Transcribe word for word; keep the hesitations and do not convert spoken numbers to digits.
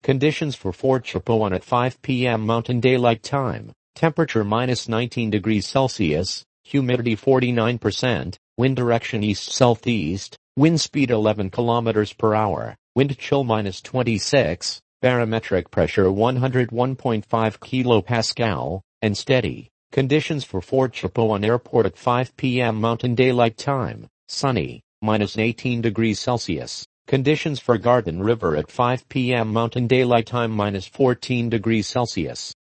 Conditions for Fort Chipewyan at five p m Mountain Daylight Time. Temperature minus nineteen degrees Celsius, humidity forty-nine percent, wind direction east-southeast, wind speed eleven kilometers per hour, wind chill minus twenty-six, barometric pressure one hundred one point five kilopascal, and steady. Conditions for Fort Chipewyan Airport at five p m Mountain Daylight Time. Sunny, minus eighteen degrees Celsius. Conditions for Garden River at five p m Mountain Daylight Time minus fourteen degrees Celsius.